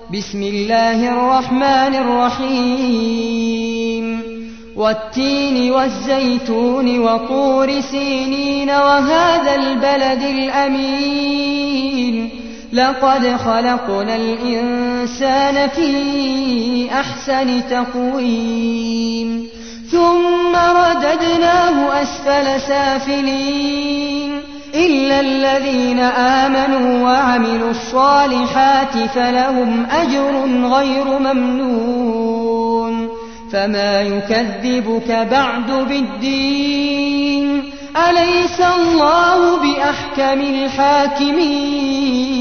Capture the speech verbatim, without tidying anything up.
بسم الله الرحمن الرحيم والتين والزيتون وطور سينين وهذا البلد الأمين لقد خلقنا الإنسان في أحسن تقويم ثم رددناه أسفل سافلين إلا الذين آمنوا وعملوا الصالحات فلهم أجر غير ممنون فما يكذبك بعد بالدين أليس الله بأحكم الحاكمين